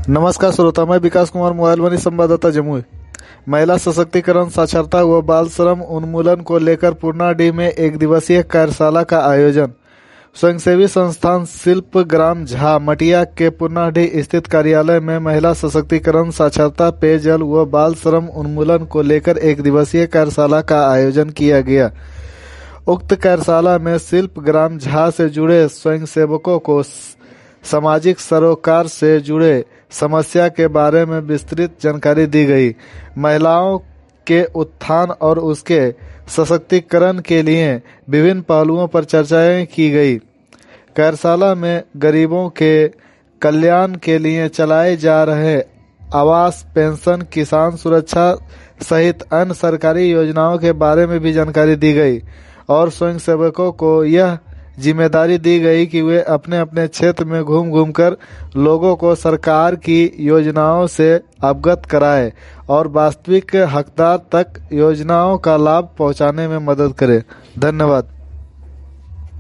नमस्कार श्रोता, मैं विकास कुमार, मोबाइल वाणी संवाददाता जमुई। महिला सशक्तिकरण, साक्षरता व बाल श्रम उन्मूलन को लेकर पूर्णाडीह में एक दिवसीय कार्यशाला का आयोजन। स्वयंसेवी संस्थान शिल्प ग्राम झा मटिया के पूर्णाडीह स्थित कार्यालय में महिला सशक्तिकरण, साक्षरता, पेयजल व बाल श्रम उन्मूलन को लेकर एक दिवसीय कार्यशाला का आयोजन किया गया। उक्त कार्यशाला में शिल्प ग्राम झा से जुड़े स्वयंसेवकों को सामाजिक सरोकार से जुड़े समस्या के बारे में विस्तृत जानकारी दी गई। महिलाओं के उत्थान और उसके सशक्तिकरण के लिए विभिन्न पहलुओं पर चर्चाएं की गई। कार्यशाला में गरीबों के कल्याण के लिए चलाए जा रहे आवास, पेंशन, किसान सुरक्षा सहित अन्य सरकारी योजनाओं के बारे में भी जानकारी दी गई और स्वयंसेवकों को यह जिम्मेदारी दी गई कि वे अपने अपने क्षेत्र में घूम घूम कर लोगों को सरकार की योजनाओं से अवगत कराएं और वास्तविक हकदार तक योजनाओं का लाभ पहुंचाने में मदद करें। धन्यवाद।